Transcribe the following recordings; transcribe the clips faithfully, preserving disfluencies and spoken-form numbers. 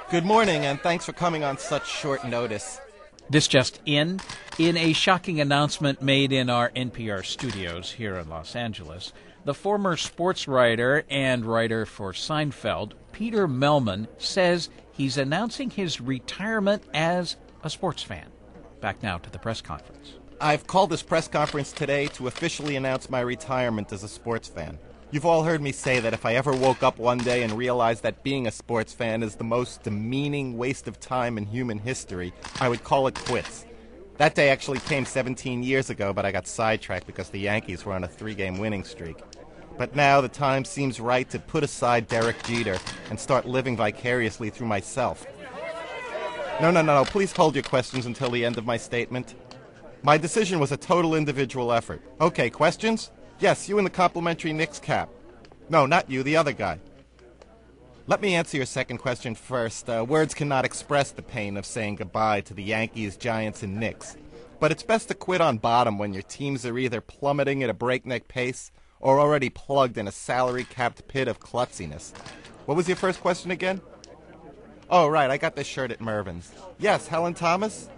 Good morning, and thanks for coming on such short notice. This just in. In a shocking announcement made in our N P R studios here in Los Angeles, the former sports writer and writer for Seinfeld, Peter Mehlman, says he's announcing his retirement as a sports fan. Back now to the press conference. I've called this press conference today to officially announce my retirement as a sports fan. You've all heard me say that if I ever woke up one day and realized that being a sports fan is the most demeaning waste of time in human history, I would call it quits. That day actually came seventeen years ago, but I got sidetracked because the Yankees were on a three-game winning streak. But now the time seems right to put aside Derek Jeter and start living vicariously through myself. No, no, no, no, please hold your questions until the end of my statement. My decision was a total individual effort. Okay, questions? Yes, you in the complimentary Knicks cap. No, not you, the other guy. Let me answer your second question first. Uh, words cannot express the pain of saying goodbye to the Yankees, Giants, and Knicks. But it's best to quit on bottom when your teams are either plummeting at a breakneck pace or already plugged in a salary-capped pit of klutziness. What was your first question again? Oh, right, I got this shirt at Mervyn's. Yes, Helen Thomas?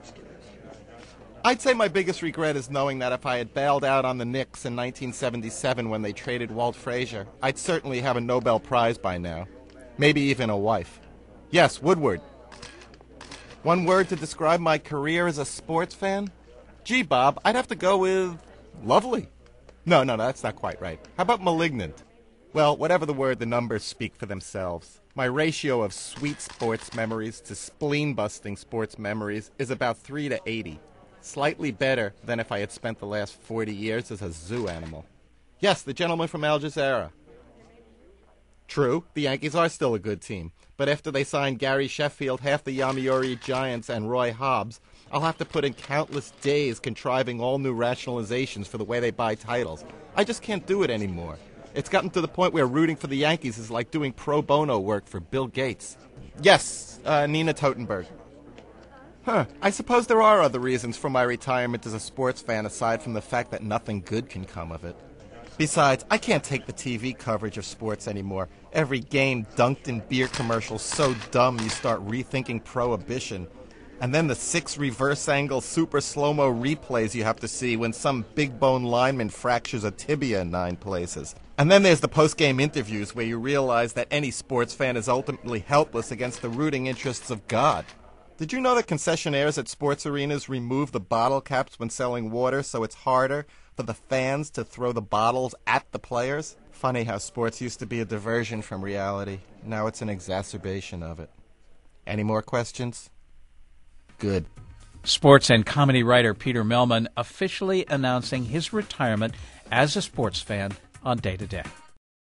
I'd say my biggest regret is knowing that if I had bailed out on the Knicks in nineteen seventy-seven when they traded Walt Frazier, I'd certainly have a Nobel Prize by now. Maybe even a wife. Yes, Woodward. One word to describe my career as a sports fan? Gee, Bob, I'd have to go with lovely. No, no, no, that's not quite right. How about malignant? Well, whatever the word, the numbers speak for themselves. My ratio of sweet sports memories to spleen-busting sports memories is about three to eighty. Slightly better than if I had spent the last forty years as a zoo animal. Yes, the gentleman from Al Jazeera. True, the Yankees are still a good team, but after they signed Gary Sheffield, half the Yomiuri Giants, and Roy Hobbs, I'll have to put in countless days contriving all new rationalizations for the way they buy titles. I just can't do it anymore. It's gotten to the point where rooting for the Yankees is like doing pro bono work for Bill Gates. Yes, uh, Nina Totenberg. Huh, I suppose there are other reasons for my retirement as a sports fan aside from the fact that nothing good can come of it. Besides, I can't take the T V coverage of sports anymore. Every game dunked in beer commercials so dumb you start rethinking prohibition. And then the six reverse-angle super slow-mo replays you have to see when some big-bone lineman fractures a tibia in nine places. And then there's the post-game interviews where you realize that any sports fan is ultimately helpless against the rooting interests of God. Did you know that concessionaires at sports arenas remove the bottle caps when selling water so it's harder for the fans to throw the bottles at the players? Funny how sports used to be a diversion from reality. Now it's an exacerbation of it. Any more questions? Good. Sports and comedy writer Peter Mehlman officially announcing his retirement as a sports fan on Day to Day.